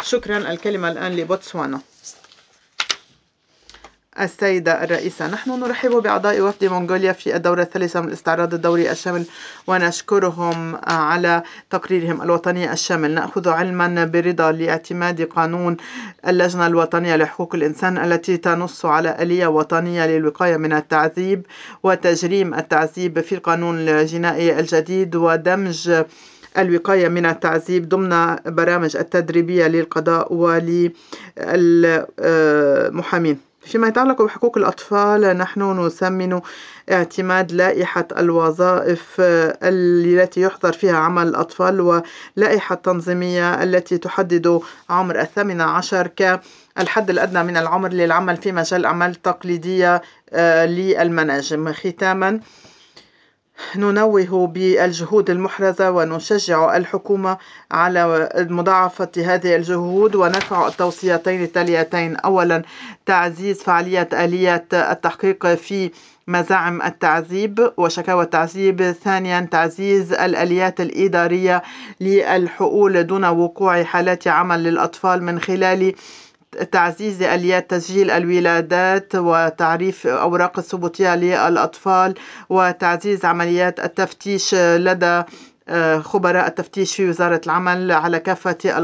شكرا. الكلمة الآن لبوتسوانا. السيدة الرئيسة، نحن نرحب بأعضاء وفد منغوليا في الدورة الثالثة من الاستعراض الدوري الشامل ونشكرهم على تقريرهم الوطني الشامل. نأخذ علما برضا لاعتماد قانون اللجنة الوطنية لحقوق الإنسان التي تنص على آلية وطنية للوقاية من التعذيب وتجريم التعذيب في القانون الجنائي الجديد، ودمج الوقاية من التعذيب ضمن برامج التدريبية للقضاء وللمحامين. فيما يتعلق بحقوق الأطفال، نحن نثمن اعتماد لائحة الوظائف التي يحظر فيها عمل الأطفال ولائحة تنظيمية التي تحدد عمر 18 كالحد الأدنى من العمر للعمل في مجال الأعمال التقليدية للمناجم. ختاما، ننوه بالجهود المحرزة ونشجع الحكومة على مضاعفة هذه الجهود ونرفع التوصيتين التاليتين: أولا، تعزيز فعالية آلية التحقيق في مزاعم التعذيب وشكاوى التعذيب. ثانيا، تعزيز الآليات الإدارية للحقول دون وقوع حالات عمل للأطفال من خلال تعزيز آليات تسجيل الولادات وتعريف أوراق الثبوتية للأطفال، وتعزيز عمليات التفتيش لدى خبراء التفتيش في وزارة العمل على كافة